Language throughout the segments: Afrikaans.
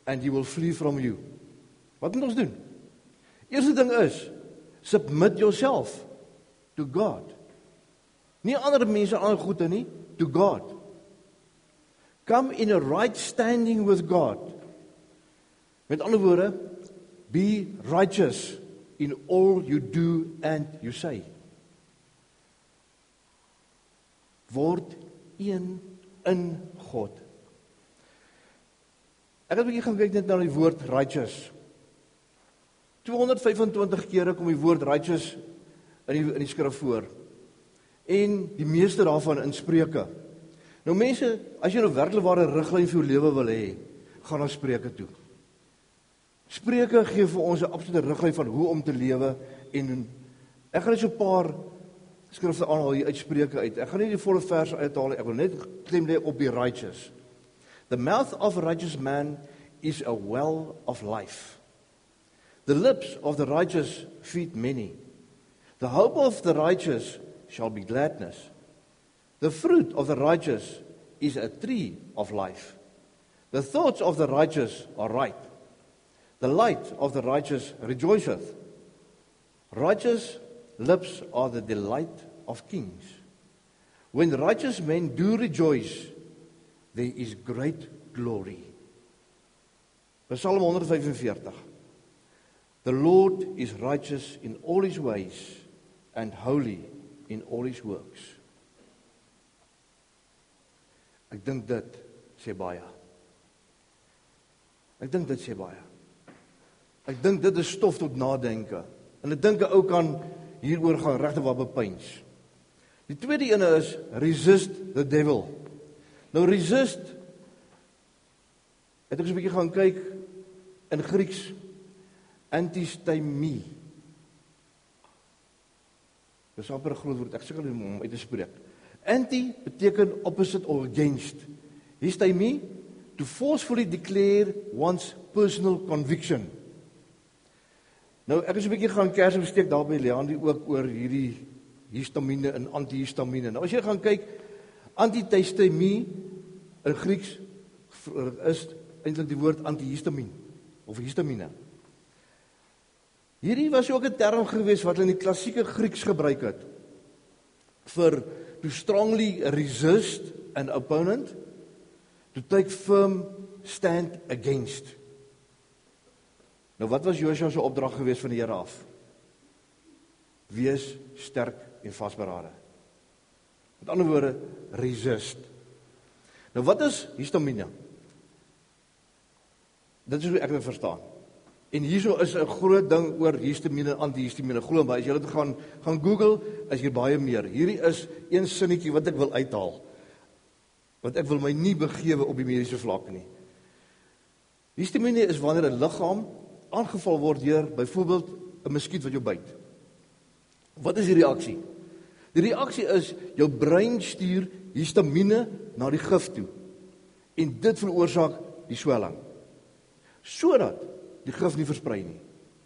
and he will flee from you. Wat moet ons doen? Eerste ding is, submit yourself to God. Nie ander mense, ander goede nie, to God. Come in a right standing with God. Met ander woorde, be righteous in all you do and you say. Word een in God. Ek het 'n bietjie gaan kyk net na die woord righteous. 225 kere kom die woord righteous in die skrif voor. En die meeste daarvan in Spreuke. Nou mense, as jy nou werklik ware riglyn vir jou lewe wil hê, gaan na Spreuke toe. Spreuke gee vir ons 'n absolute riglyn van hoe om te lewe en ek gaan net so 'n paar skrifte aanhaal hier uit Spreuke uit. Ek gaan nie die volle vers uithaal nie, ek wil net klem lê op die righteous. The mouth of a righteous man is a well of life. The lips of the righteous feed many. The hope of the righteous shall be gladness. The fruit of the righteous is a tree of life. The thoughts of the righteous are right. The light of the righteous rejoiceth. Righteous lips are the delight of kings. When righteous men do rejoice, there is great glory. Psalm 145. The Lord is righteous in all his ways and holy in all his works. Ek dink dit sê baie. Ek dink dit is stof tot nadenke. En ek dink 'n ou kan hieroor gaan regtig wat bepeins. Die tweede ene is resist the devil. Nou resist, het ek so 'n bietjie gaan kyk in Grieks, antistemie. Dis amper 'n groot woord, ek sukkel om hom uit te spreek. Anti beteken opposite or against. Histemie, to forcefully declare one's personal conviction. Nou, ek is 'n bietjie gaan kers besteek daar by Leandie ook oor hierdie histamine en antihistamine. Nou, as jy gaan kyk, antihistamie in Grieks is eintlik die woord antihistamine of histamine. Hierdie was ook 'n term gewees wat hulle in die klassieke Grieks gebruik het vir to strongly resist an opponent, to take firm stand against. Nou wat was Josua se opdrag gewees van die Here af? Wees sterk en vasberade. Met ander woorde, resist. Nou wat is histamine? Dit is hoe ek dit verstaan. En hierso is 'n groot ding oor histamine en antihistamine. Glo my, as jy dit gaan Google, is hier baie meer. Hierdie is een sinnetjie wat ek wil uithaal. Want ek wil my nie begewe op die mediese vlak nie. Histamine is wanneer 'n liggaam aangeval word deur byvoorbeeld 'n muskiet wat jou byt. Wat is die reaksie? Die reaksie is jou brein stuur histamine na die gif toe. En dit veroorsaak die swelling. Sodat die gif nie versprei nie.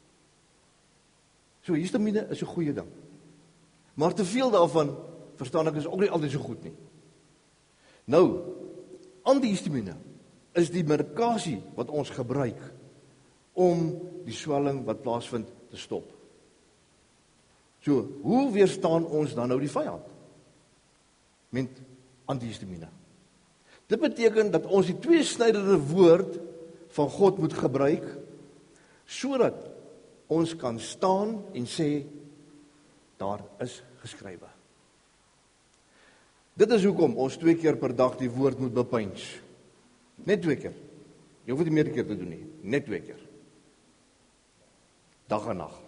So histamine is 'n goeie ding. Maar te veel daarvan, verstaan ek, is ook nie altyd so goed nie. Nou, antihistamine is die medikasie wat ons gebruik om die swelling wat plaasvind te stop. So, hoe weerstaan ons dan nou die vyand? Met antihistamine. Dit beteken dat ons die tweesnydende woord van God moet gebruik, sodat ons kan staan en sê, daar is geskrywe. Dit is hoekom ons 2 keer per dag die woord moet bepeins. Net 2 keer. Jy hoef dit nie meer keer te doen nie. Net 2 keer. Dag en nag.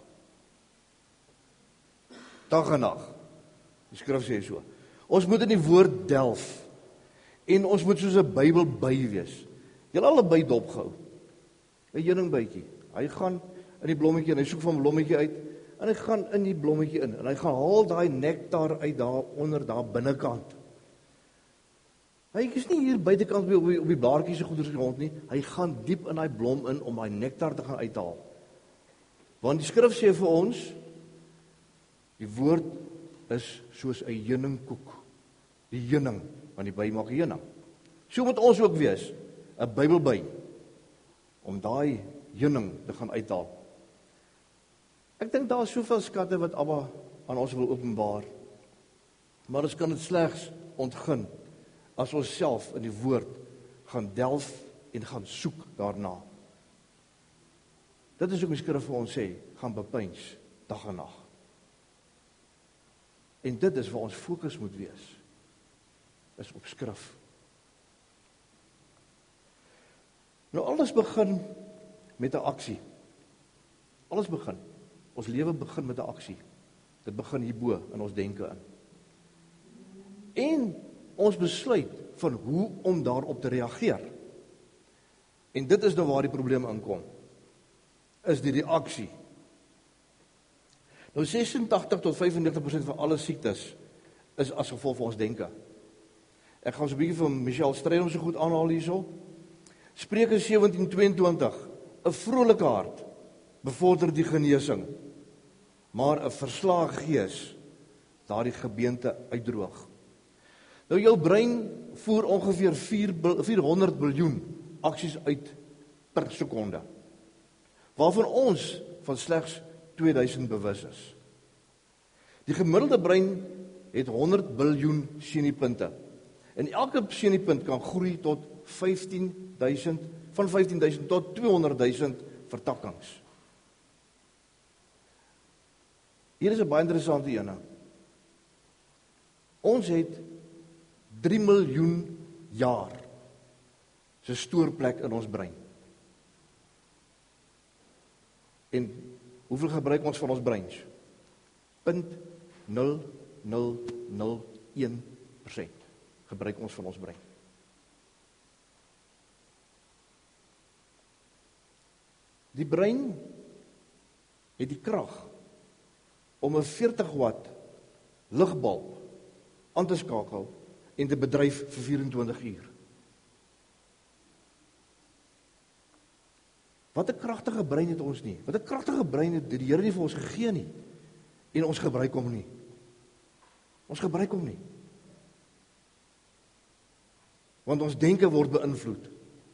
Dag en nag. Die skrif sê so. Ons moet in die woord delf. En ons moet soos 'n Bybel by wees. Jy het al 'n by dopgehou. 'n Heuningbytjie. Hy gaan in die blommetjie en hy soek van 'n blommetjie uit en hy gaan in die blommetjie in en hy gaan haal daai nektar uit daar onder daar binnekant. Hy is nie hier buitekant op die blaartjies se goeders rond nie. Hy gaan diep in daai blom in om daai nektar te gaan uithaal. Want die skrif sê vir ons, die woord is soos 'n heuningkoek. Die heuning, want die by maak heuning. So moet ons ook wees, 'n Bybelby, om daai heuning te gaan uithaal. Ek dink daar is soveel skatte wat Abba aan ons wil openbaar, maar ons kan dit slegs ontgin as ons self in die woord gaan delf en gaan soek daarna. Dit is ook die skrif vir ons sê, gaan bepeins dag en nag. En dit is waar ons fokus moet wees, is op skrif. Nou alles begin met 'n aksie. Alles begin. Ons lewe begin met 'n aksie. Dit begin hierbo in ons denke in. En ons besluit van hoe om daarop te reageer. En dit is nou waar die probleem inkom. Is die reaksie. Nou 86 tot 95% van alle siektes is as gevolg van ons denke. Ek gaan so 'n bietjie van Michelle Strydom so goed aanhaal hierso. Spreuke 17:22, 'n vrolike hart bevorder die genesing, maar 'n verslae gees daardie gebeente uitdroog. Nou jou brein voer ongeveer 400 biljoen aksies uit per sekonde, waarvan ons van slegs 2000 bewus is. Die gemiddelde brein het 100 biljoen seniepunte. En elke seniepunt kan groei tot 15.000, van 15.000 tot 200.000 vertakkings. Hier is 'n baie interessante ene. Ons het 3 miljoen jaar se stoorplek in ons brein. En hoeveel gebruik ons van ons breins? 0,0001% gebruik ons van ons brein. Die brein het die krag om 'n 40 watt ligbalp aan te skakel en te bedryf vir 24 uur. Wat 'n kragtige brein het ons nie. Wat 'n kragtige brein het die Here nie vir ons gegee nie. En ons gebruik hom nie. Ons gebruik hom nie. Want ons denke word beïnvloed.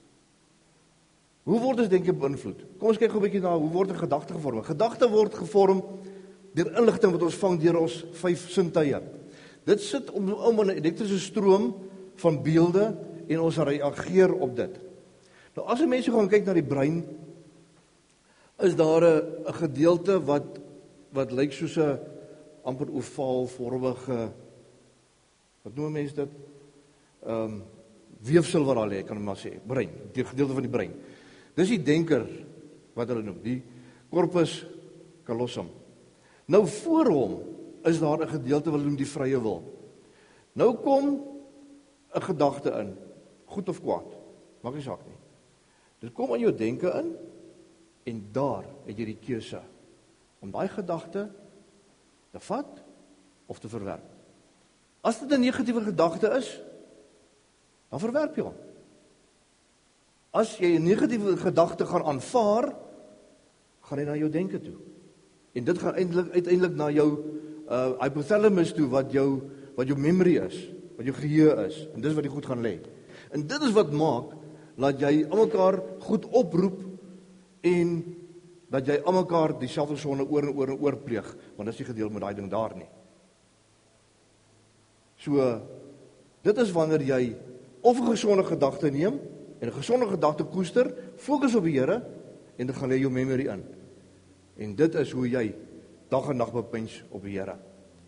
Hoe word ons denke beïnvloed? Kom ons kyk gou 'n bietjie na hoe word 'n gedagte gevorm. 'n Gedagte word gevorm deur inligting wat ons vang deur ons 5 sintuie. Dit sit om 'n elektriese stroom van beelde en ons reageer op dit. Nou as mense gaan kyk na die brein, is daar 'n gedeelte wat lyk soos 'n amper ovaalvormige, wat noem mense dit? Weefsel wat daar lê, kan ek maar sê, brein, die gedeelte van die brein. Dis die denker wat hulle noem, die corpus callosum. Nou voor hom is daar 'n gedeelte wat hulle noem die vrye wil. Nou kom 'n gedagte in, goed of kwaad, maak nie saak nie. Dit kom in jou denke in en daar het jy die keuse om daai gedagte te vat of te verwerp. As dit 'n negatiewe gedagte is, dan verwerp jy hom. As jy 'n negatiewe gedagte gaan aanvaar, gaan hy na jou denke toe. En dit gaan uiteindelik na jou hypothalamus toe, wat jou memory is, wat jou geheue is. En dis wat jy goed gaan lê. En dit is wat maak dat jy almekaar goed oproep en dat jy almekaar dieselfde sonde oor en oor en oor pleeg, want dis nie gedeel met daai ding daar nie. So, dit is wanneer jy of 'n gesonde gedagte neem en 'n gesonde gedagte koester, fokus op die Here en dit gaan lê jou memory in. En dit is hoe jy dag en nag bepeins op die Here.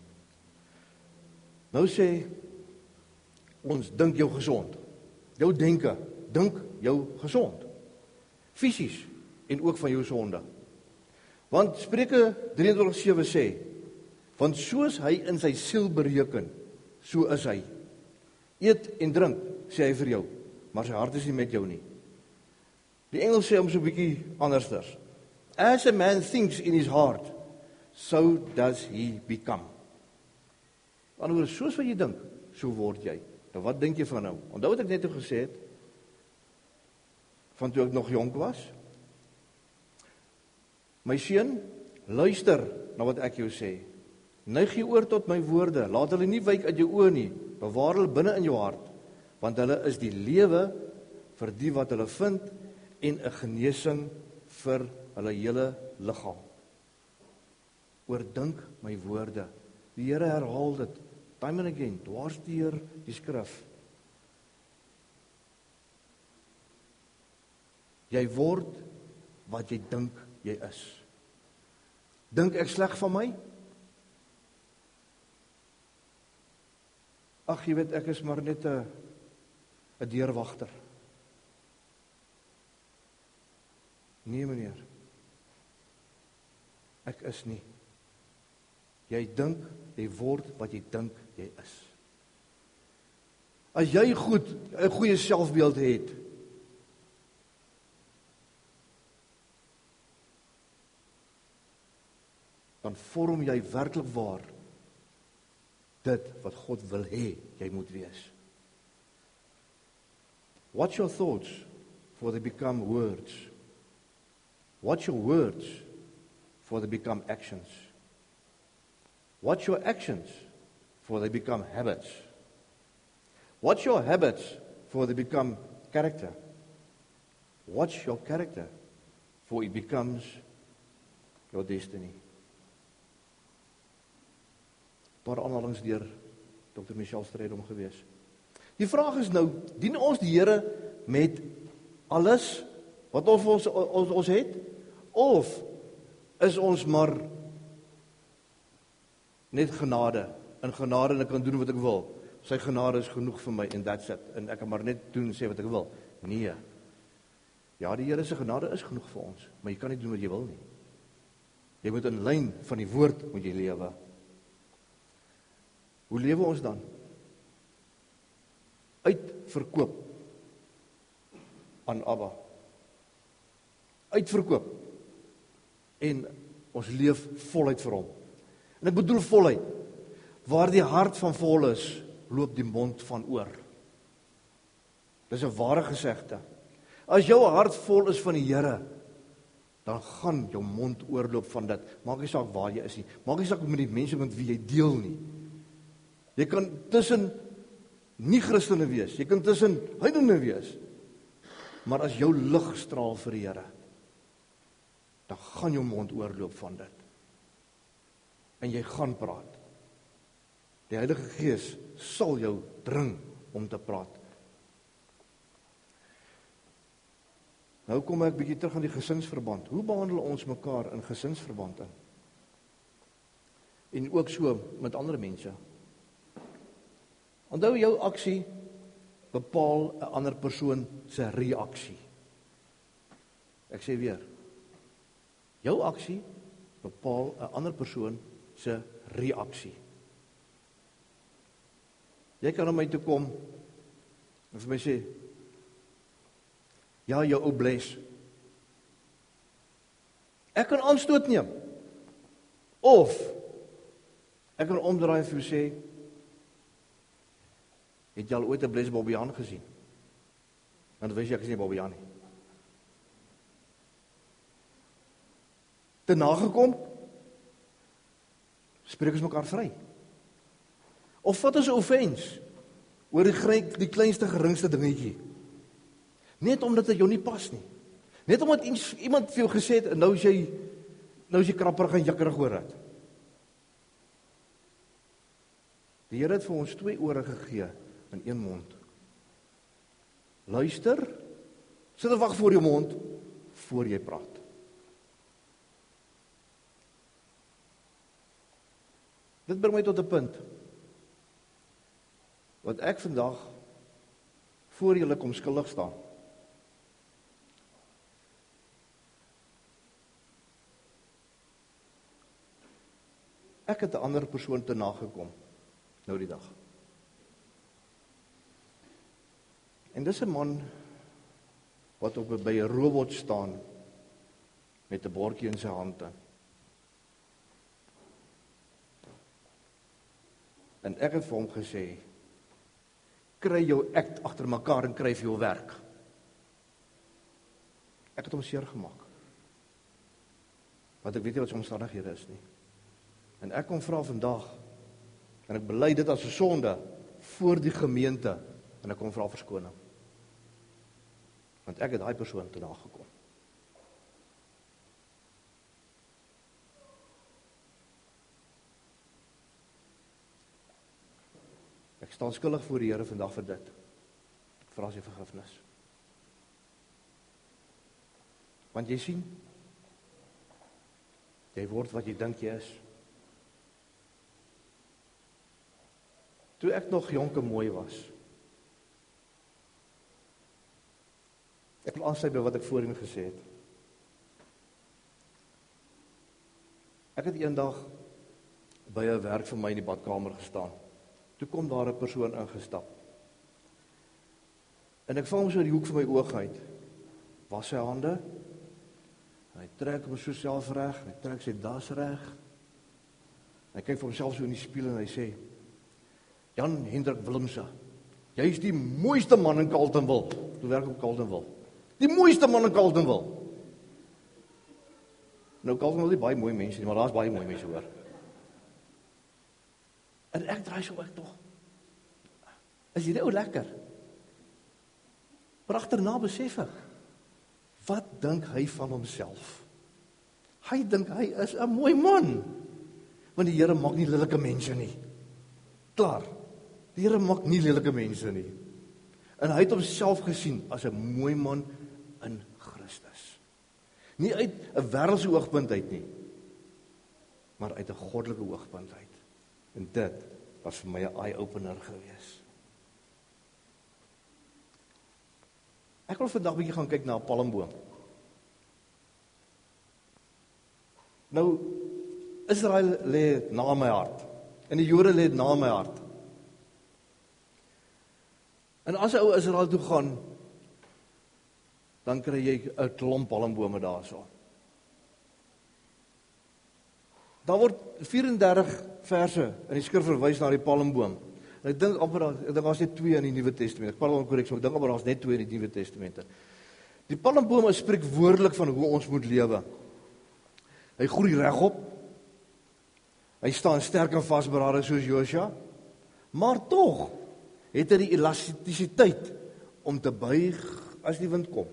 Nou sê ons, dink jou gesond. Jou denke, dink jou gesond. Fisies en ook van jou sonde. Want Spreuke 23:7 sê, want soos hy in sy siel bereken, so is hy. Eet en drink, sê hy vir jou, maar sy hart is nie met jou nie. Die Engels sê hom so 'n bietjie andersters. As a man thinks in his heart, so does he become. Anders, soos wat jy dink, so word jy. Nou wat dink jy van nou? Onthou wat ek net gesê het, van toe ek nog jonk was? My seun, luister na wat ek jou sê. Neig jou oor tot my woorde, laat hulle nie wyk uit jou oë nie, bewaar hulle binne in jou hart, want hulle is die lewe vir die wat hulle vind en 'n genesing vir hulle hele liggaam. Oordink my woorde. Die Here herhaal dit, time and again, dwars deur die skrif. Jy word wat jy dink jy is. Dink ek sleg van my? Ag, jy weet, ek is maar net 'n deurwagter. Nee, meneer. Ek is nie. Jy dink, jy word wat jy dink jy is. As jy 'n goeie selfbeeld het, dan vorm jy werklik waar dit wat God wil hê jy moet wees. Watch your thoughts, for they become words. Watch your words, for they become actions. Watch your actions, for they become habits. Watch your habits, for they become character. Watch your character, for it becomes your destiny. Paar aanhalings deur Dr. Michelle Strydom gewees. Die vraag is nou, dien ons die Here met alles wat ons het, of is ons maar net genade, in genade en ek kan doen wat ek wil. Sy genade is genoeg vir my en that's it, en ek kan maar net doen en sê wat ek wil. Nee. Ja, die Here se genade is genoeg vir ons, maar jy kan nie doen wat jy wil nie. Jy moet in lyn van die woord moet jy lewe. Hoe lewe ons dan? Uitverkoop aan Abba. Uitverkoop. En ons leef voluit vir hom. En ek bedoel voluit. Waar die hart van vol is, loop die mond van oor. Dis 'n ware gesegde. As jou hart vol is van die Here, dan gaan jou mond oorloop van dit. Maak nie saak waar jy is nie. Maak nie saak met die mense met wie jy deel nie. Jy kan tussen nie-Christene wees, jy kan tussen heidene wees, maar as jou lig straal vir die Here, dan gaan jou mond oorloop van dit. En jy gaan praat. Die Heilige Gees sal jou dring om te praat. Nou kom ek bietjie terug aan die gesinsverband. Hoe behandel ons mekaar in gesinsverband in? En ook so met ander mense. Onthou, jou aksie bepaal 'n ander persoon se reaksie. Ek sê weer, jou aksie bepaal 'n ander persoon se reaksie. Jy kan na my toe kom en vir my sê, ja, jou ou bles. Ek kan aanstoot neem. Of ek kan omdraai en vir jou sê, het jy al ooit 'n bles Bobbejaan gesien? Dan wys jy ek is nie Bobbejaan nie. Te nagekom, spreek ons mekaar vry. Of vat ons 'n offense oor die kleinste geringste dingetjie. Net omdat dit jou nie pas nie. Net omdat iemand vir jou gesê het, en nou is jy krapperig en jikkerig oor dit. Die Here het vir ons 2 ore gegee in 1 mond. Luister, sit en wag voor jou mond, voor jy praat. Dit bring my tot 'n punt, wat ek vandag voor julle kom skuldig staan. Ek het 'n ander persoon te nagekom, nou die dag. En dis 'n man wat by 'n robot staan met 'n bordjie in sy hande. En ek het vir hom gesê, kry jou act agter mekaar en kry vir jou werk. Ek het hom seer gemaak. Want ek weet nie wat sy omstandighede is nie. En ek kom vra vandag, en ek bely dit as 'n sonde voor die gemeente, en ek kom vra verskoning. Want ek het daai persoon te nagekom. Ek staan skuldig voor die Here vandag vir dit. Ek vra sy vergifnis. Want jy sien, jy word wat jy dink jy is. Toe ek nog jonk en mooi was, ek wil aansluit by wat ek voorheen gesê het. Ek het eendag by 'n werk vir my in die badkamer gestaan. Toe kom daar 'n persoon ingestap. En ek val hom so die hoek van my oog uit. Was sy hande? Hy trek hom so self reg, hy trek sy das reg. Hy kyk vir homself so in die spieël en hy sê: Jan Hendrik Willemse, jy is die mooiste man in Carletonville. Toe werk op Carletonville. Die mooiste man in Carletonville. Nou Carletonville is baie mooi mense nie, maar daar's baie mooi mense hoor. En ek draai so ek tog. Is hierdie ou lekker? Maar agterna besef ek, wat dink hy van homself? Hy dink hy is 'n mooi man. Want die Here maak nie lelike mense nie. Klaar. Die Here maak nie lelike mense nie. En hy het homself gesien as 'n mooi man in Christus. Nie uit 'n wêreldse oogpunt uit nie, maar uit 'n goddelike oogpunt uit. En dit was vir my 'n eye-opener gewees. Ek wil vandag 'n bietjie gaan kyk na 'n palmboom. Nou, Israel lê na my hart. En die Jode lê na my hart. En as 'n ou Israel toe gaan, dan kry jy 'n klomp palmbome daarso. Daar word 34 verse in die skrif verwys na die palmboom. En ek dink amper daar's net 2 in die Nuwe Testament. Ek praat onkorrek, maar ek dink amper daar's net 2 in die Nuwe Testamente. Die palmboom spreek woordelik van hoe ons moet lewe. Hy groei regop. Hy staan sterk en vasberade soos Josua, maar tog het hy die elastisiteit om te buig as die wind kom.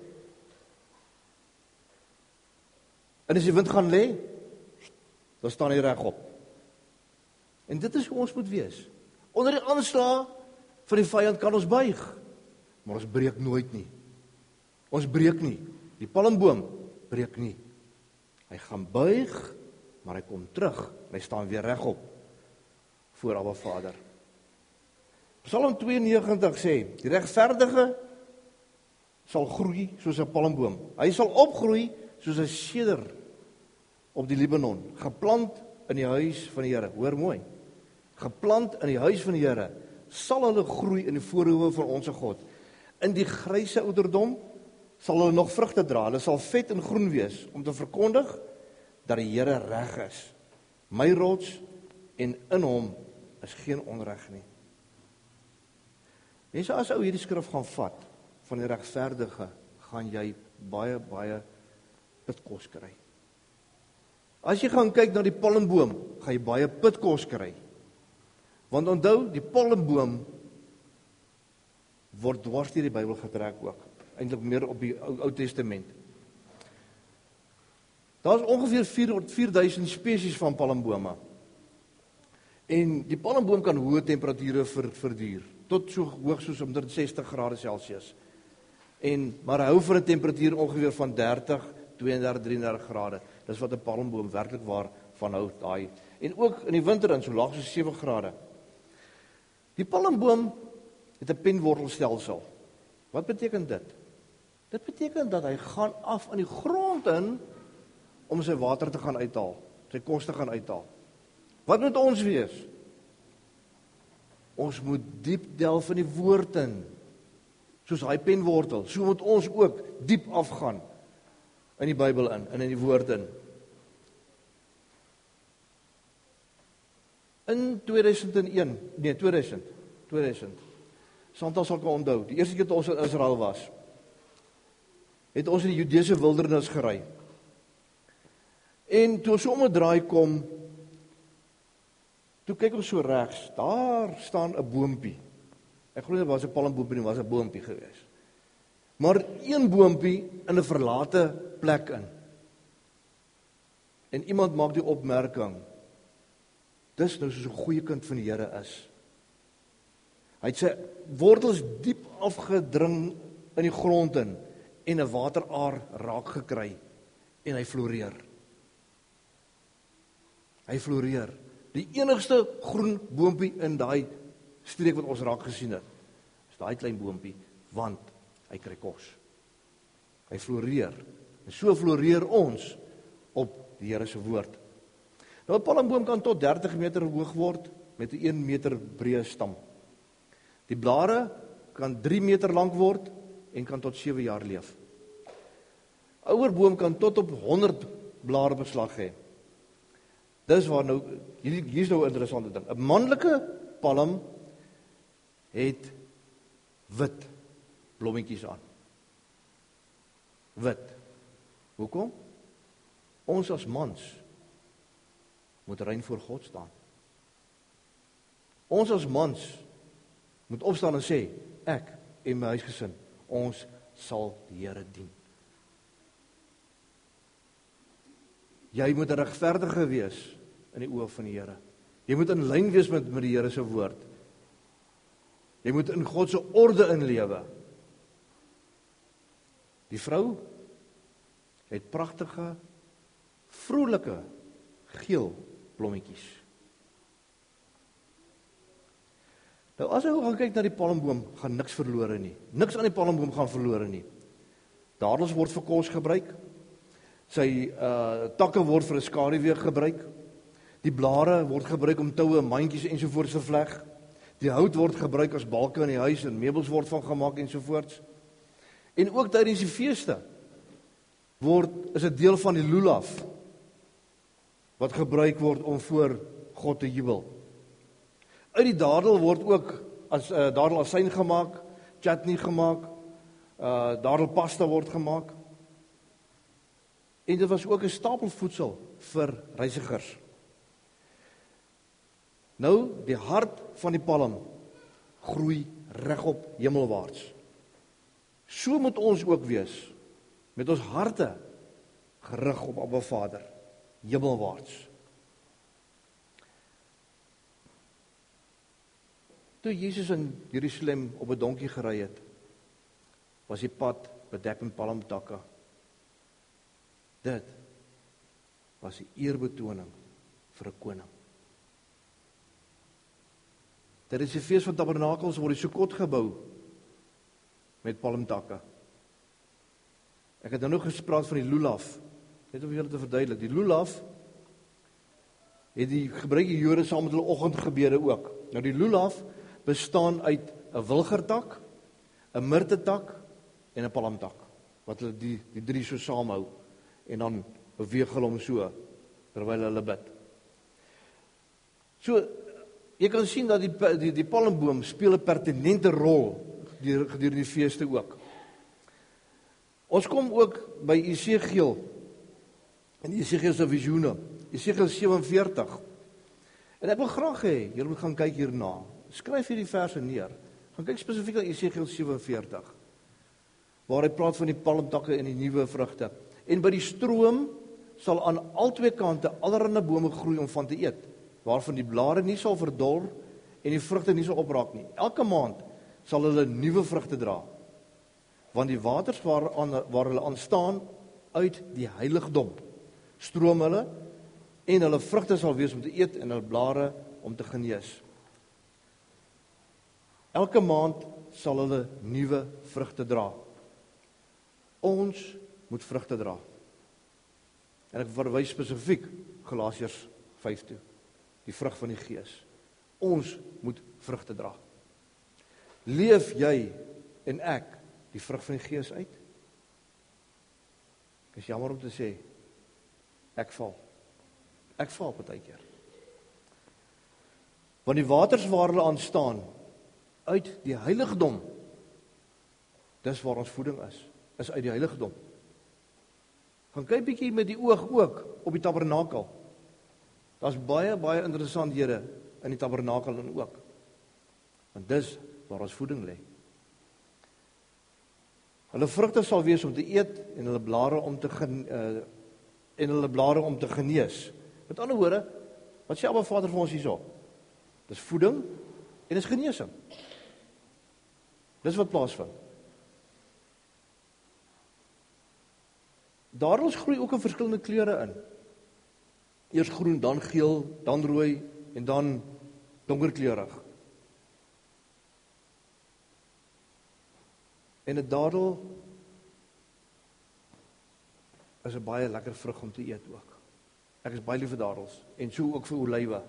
En as die wind gaan lê, dan staan hy regop. En dit is hoe ons moet wees. Onder die aanslag van die vyand kan ons buig, maar ons breek nooit nie. Ons breek nie. Die palmboom breek nie. Hy gaan buig, maar hy kom terug. Hy staan weer regop voor Abba Vader. Psalm 92 sê, die regverdige sal groei soos 'n palmboom. Hy sal opgroei soos 'n seder op die Libanon, geplant in die huis van die Here. Hoor mooi. Geplant in die huis van die Here, sal hulle groei in die voorhoewe van ons God. In die gryse ouderdom sal hulle nog vrugte dra. Hulle sal vet en groen wees om te verkondig dat die Here reg is. My rots en in hom is geen onreg nie. Mense, as ou hierdie skrif gaan vat van die regverdige, gaan jy baie pitkos kry. As jy gaan kyk na die palmboom, gaan jy baie pitkos kry. Want onthou, die palmboom word dwars deur die Bybel getrek ook. Eintlik meer op die Ou Testament. Daar is ongeveer 4000 spesies van palmbome. En die palmboom kan hoë temperature verduur, tot so hoog soos 160 grade Celsius. Maar hou vir 'n temperatuur ongeveer van 30, 32, 33 grade. Dis wat 'n palmboom werklik waar van hou daai. En ook in die winter dan so laag soos 7 grade. Die palmboom het 'n penwortelstelsel. Wat beteken dit? Dit beteken dat hy gaan af aan die grond in om sy water te gaan uithaal, sy kos te gaan uithaal. Wat moet ons wees? Ons moet diep delf in die woord in, soos hy penwortel. So moet ons ook diep afgaan in die Bybel in en in die woord in. In 2000. Santa sal kan onthou, die eerste keer toe ons in Israel was, het ons in die Judeese wildernis gery. En toe ons om 'n draai kom, toe kyk ons so regs, daar staan 'n boompie. Ek glo dit was 'n palmboompie, nie was 'n boompie gewees. maar een boompie in 'n verlate plek in. En iemand maak die opmerking, dis nou soos 'n goeie kind van die Here is. Hy het sy wortels diep afgedring in die grond in, en 'n wateraar raak gekry, en hy floreer. Hy floreer. Die enigste groen boompie in daai streek wat ons raak gesien het, is daai klein boompie, want hy kry kos. Hy floreer. En so floreer ons op die Here se woord. Nou 'n palmboom kan tot 30 meter hoog word met 'n 1 meter breë stam. Die blare kan 3 meter lank word en kan tot 7 jaar leef. Ouer boom kan tot op 100 blare beslag hê. Dis waar nou, hier's nou 'n interessante ding. 'n Manlike palm het wit blommetjies aan. Wit. Hoekom? Ons as mans moet rein voor God staan. Ons as mans moet opstaan en sê, ek en my huisgesin, ons sal die Here dien. Jy moet 'n regverdige wees in die oë van die Here. Jy moet in lyn wees met die Here se woord. Jy moet in God se orde inlewe. Die vrou het pragtige, vrolike, geel blommetjies. Nou as jy gaan kyk na die palmboom, gaan niks verlore nie. Niks aan die palmboom gaan verlore nie. Dadels word vir kos gebruik. Sy takke word vir 'n skaduwee gebruik. Die blare word gebruik om toue, mandjies ensovoorts te vleg. Die hout word gebruik as balke in die huis en meubels word van gemaak ensovoorts. En ook tydens die feeste is 'n deel van die lulaf wat gebruik word om voor God te jubel. Uit die dadel word ook as dadelasyn gemaak, chutney gemaak, dadelpasta word gemaak. En dit was ook 'n stapelvoedsel vir reisigers. Nou, die hart van die palm groei regop hemelwaarts. So moet ons ook wees, met ons harte gerig op Abba Vader, hemelwaarts. Toe Jesus in Jerusalem op 'n donkie gery het, was die pad bedek met palmtakke. Dit was 'n eerbetoning vir 'n koning. Dit is die fees van tabernakels word die Sukkot gebou met palmtakke. Ek het nou gespreek van die lulaf, net om julle te verduidelik. Die lulaf het die gebruik die Jode saam met hulle oggendgebede ook. Nou die lulaf bestaan uit 'n wilgertak, 'n mirtetak en 'n palmtak, wat hulle die drie so saamhou en dan beweeg hulle hom so terwyl hulle bid. So jy kan sien dat die palmboom speel 'n pertinente rol gedurende die feeste ook. Ons kom ook by Esegiel, en Esegiel se visioene, Esegiel 47. En ek wil graag hê julle moet gaan kyk hierna. Skryf hierdie verse neer. Gaan kyk spesifiek na Esegiel 47, waar hy praat van die palmtakke en die nuwe vrugte. En by die stroom sal aan albei kante allerlei bome groei om van te eet, waarvan die blare nie sal verdor en die vrugte nie sal opraak nie. Elke maand sal hulle nuwe vrugte dra, want die waters waar hulle aan staan uit die heiligdom stroom hulle, en hulle vrugte sal wees om te eet en hulle blare om te genees. Elke maand sal hulle nuwe vrugte dra. Ons moet vrugte dra. En ek verwys spesifiek Galasiërs 5 toe. Die vrug van die Gees. Ons moet vrugte dra. Leef jy en ek die vrug van die Gees uit? Ek is jammer om te sê, ek val. Ek val partykeer. Want die waters waar hulle aan staan, uit die heiligdom, dis waar ons voeding is uit die heiligdom. Gaan kyk bietjie met die oog ook op die tabernakel. Daar's baie interessanthede in die tabernakel en ook. Want dis waar ons voeding lê. Hulle vrugte sal wees om te eet en hulle blare om te genees. Met ander woorde, wat sê Abba Vader vir ons hierso? Dis voeding en dis genesing. Dis wat plaasvind. Dadels groei ook in verskillende kleure in. Eers groen, dan geel, dan rooi en dan donkerkleurig. En 'n dadel is 'n baie lekker vrug om te eet ook. Ek is baie lief vir dadels en so ook vir olywe.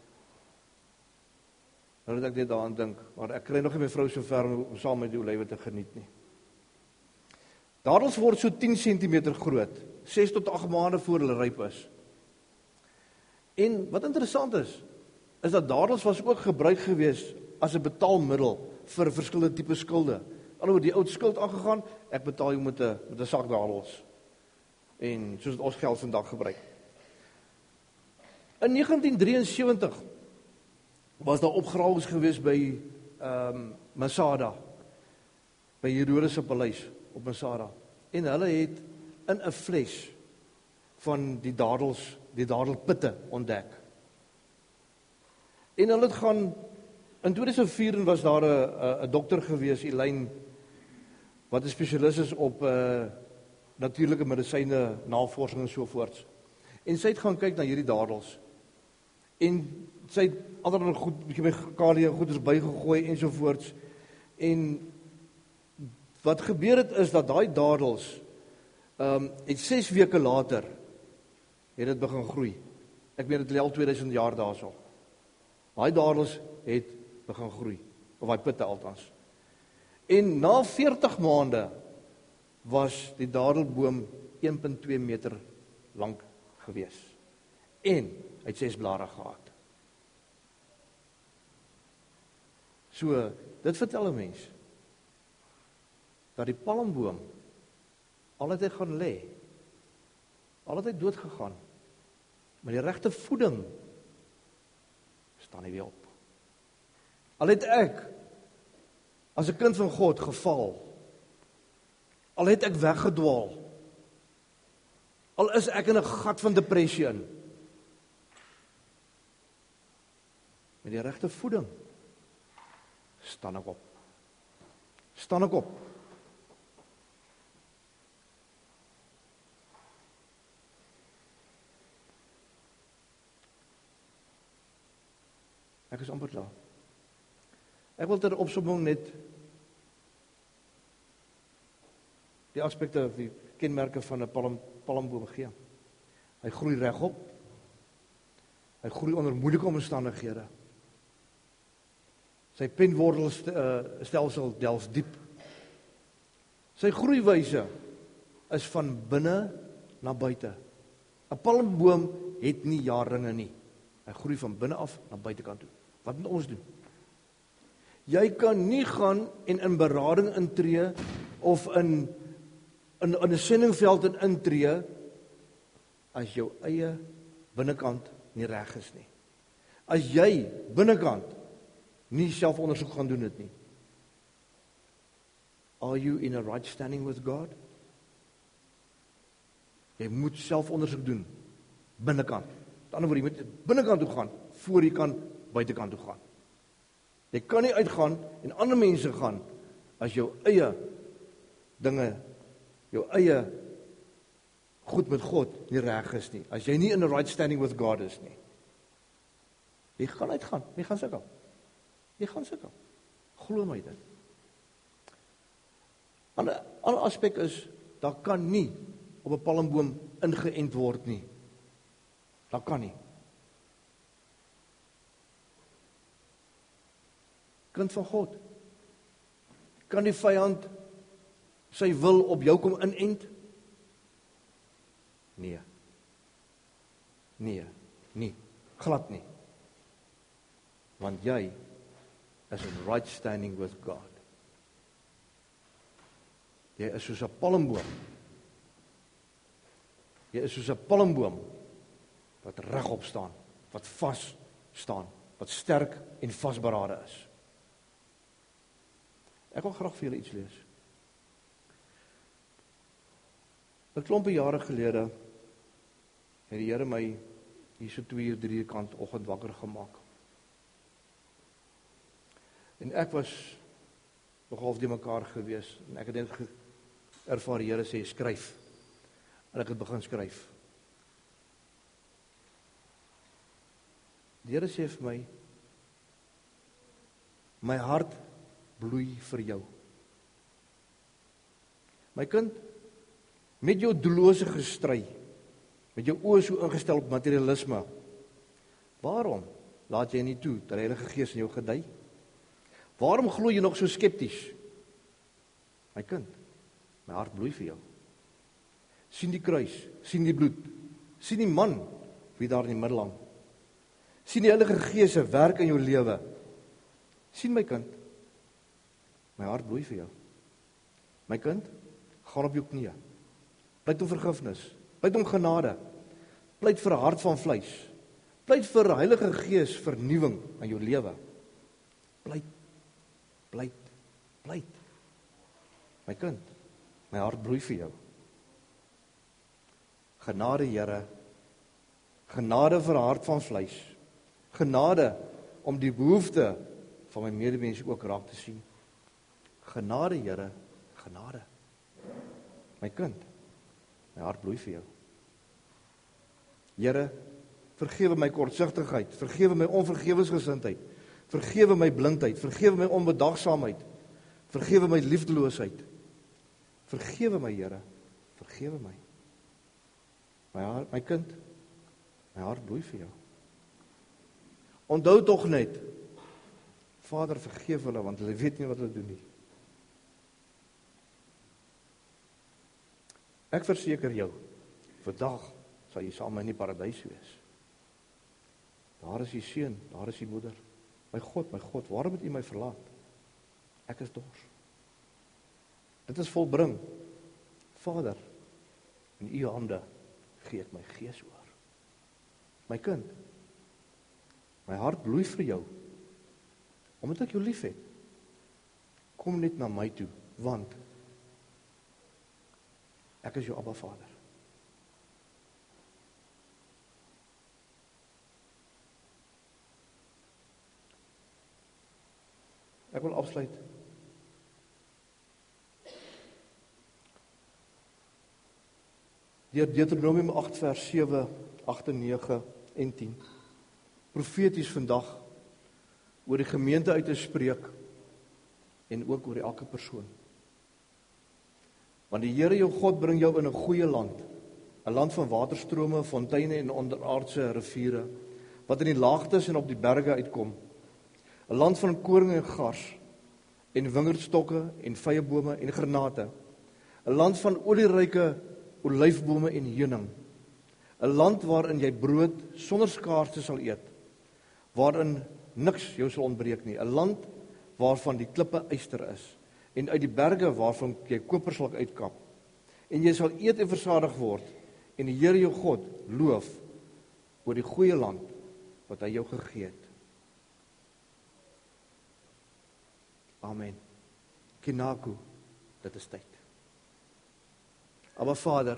Nou dat ek net daaraan dink, maar ek kry nog nie my vrou so ver om saam met die olywe te geniet nie. Dadels word so 10 cm groot, 6 tot 8 maande voor hulle ryp is. En wat interessant is dat dadels was ook gebruik gewees as 'n betaalmiddel vir verskillende tipe skulde. Alhoewel die oud skuld aangegaan, ek betaal jou met 'n sak dadels. En soos ons geld vandag gebruik. In 1973 was daar opgrawings gewees by Masada, by Herodes se paleis op Masada. En hulle het in 'n fles van die dadelpitte ontdek. En hulle het gaan, in 2004 was daar 'n dokter gewees, Elaine, wat 'n spesialis is op natuurlike medisyne, navorsing en so voorts. En sy het gaan kyk na hierdie dadels. En sy het allerlei goed, bietjie by kalie en goeders bygegooi en so voorts. En wat gebeur het is dat daai dadels het 6 weke later het dit begin groei. Ek weet dit lê al 2000 jaar daarso. Daai dadels het begin groei, of daai pitte althans. En na 40 maande was die dadelboom 1.2 meter lank gewees. En hy het 6 blare gehad. So, dit vertel 'n mens dat die palmboom al het hy gaan lê, al het hy dood gegaan, maar die regte voeding staan hy weer op. Al het ek as 'n kind van God geval, al het ek weggedwaal, al is ek in 'n gat van depressie in, met die regte voeding staan ek op. Staan ek op. Ek is amper klaar. Ek wil ter opsomming net die aspekte, die kenmerke van 'n palmboom gee. Hy groei regop. Hy groei onder moeilike omstandighede. Sy penwortelstelsel delf diep. Sy groeiwyse is van binne na buite. 'n Palmboom het nie jaarringe nie. Hy groei van binne af na buitekant toe. Wat moet ons doen? Jy kan nie gaan en in berading intree of in 'n sendingveld intree as jou eie binnekant nie reg is nie. As jy binnekant nie selfondersoek gaan doen het nie. Are you in a right standing with God? Jy moet selfondersoek doen binnekant. Met ander woorde, jy moet binnekant toe gaan voor jy kan buitekant toe gaan. Jy kan nie uitgaan en ander mense gaan as jou eie dinge, jou eie goed met God nie reg is nie. As jy nie in a right standing with God is nie. Jy gaan uitgaan, jy gaan sukkel. Jy gaan sukkel. Glo my dit. 'n ander aspek is, daar kan nie op 'n palmboom ingeënt word nie. Dat kan nie. Kind van God. Kan die vyand sy wil op jou kom inent? Nee. Nee, nie. Glad nie. Want jy is in right standing with God. Jy is soos 'n palmboom. Jy is soos 'n palmboom wat regop staan, wat vas staan, wat sterk en vasberade is. Ek wil graag vir julle iets lees. 'n klompie jare gelede het die Here my hier so 2:00, 3:00 kant oggend wakker gemaak. En ek was nog half die mekaar gewees en ek het net ervaar die Here sê skryf. En ek het begin skryf. Die Here sê vir my, my hart bloei vir jou. My kind, met jou doellose gestry, met jou oë so ingestel op materialisme, waarom laat jy nie toe dat die Heilige Gees in jou gedei? Waarom glo jy nog so skepties? My kind, my hart bloei vir jou. Sien die kruis, sien die bloed, sien die man wie daar in die middel hang. Sien die Heilige Gees se werk in jou lewe. Sien my kind, my hart bloei vir jou. My kind, gaan op jou knieë. Pleit om vergifnis, pleit om genade, pleit vir 'n hart van vleis, pleit vir 'n Heilige Gees vernuwing in jou lewe. Pleit, pleit, pleit. My kind, my hart bloei vir jou. Genade, Here, genade vir 'n hart van vleis, genade om die behoefte van my medemense ook raak te sien. Genade, Here, genade. My kind, my hart bloei vir jou. Here, vergewe my kortsigtigheid, vergewe my onvergewensgesindheid, vergewe my blindheid, vergewe my onbedagsaamheid, vergewe my liefdeloosheid. Vergewe my, Here, vergewe my. My kind, my hart bloei vir jou. Onthou tog net, Vader, vergeef hulle, want hulle weet nie wat hulle doen nie. Ek verseker jou, vandag sal jy saam in die paradys wees. Daar is die seun, daar is die moeder. My God, waarom het U my verlaat? Ek is dors. Dit is volbring. Vader, in U hande gee ek my gees oor. My kind, my hart bloei vir jou, omdat ek jou lief het. Kom net na my toe, want ek is jou Abba Vader. Ek wil afsluit. Deur Deuteronomium 8 vers 7, 8 en 9 en 10. Profeties vandag oor die gemeente uit te spreek en ook oor elke persoon. Want die Here jou God bring jou in 'n goeie land, 'n land van waterstrome, fonteine en onderaardse riviere, wat in die laagtes en op die berge uitkom. 'n Land van koring en gars, en wingerdstokke en vyebome en granate. 'n Land van olieryke olyfbome en heuning. 'n Land waarin jy brood sonder skaarste sal eet, waarin niks jou sal ontbreek nie. 'n Land waarvan die klippe yster is, en uit die berge waarvan jy koper sal uitkap. En jy sal eet en versadig word, en die Here jou God loof oor die goeie land wat hy jou gegee het. Amen. Kinaku, dit is tyd. Aba Vader,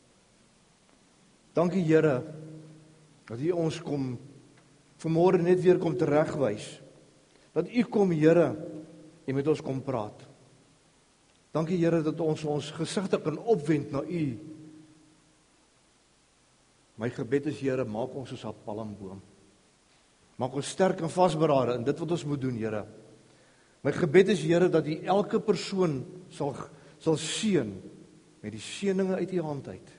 dankie Here, dat U ons kom, vanmôre net weer kom teregwys, dat U kom Here, en met ons kom praat. Dankie Here, dat ons gesigte kan opwend na U. My gebed is Here, maak ons soos 'n palmboom. Maak ons sterk en vasberade in dit wat ons moet doen, Here. My gebed is Here, dat U elke persoon sal seën met die seëninge uit U hand uit.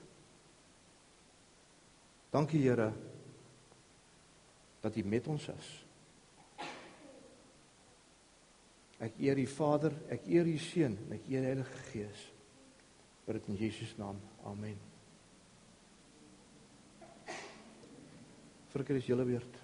Dankie Here, dat U met ons is. Ek eer U Vader, ek eer U Seun, en ek eer die Heilige Gees. Bid dit in Jesus naam. Amen. Vir Christus julle weer.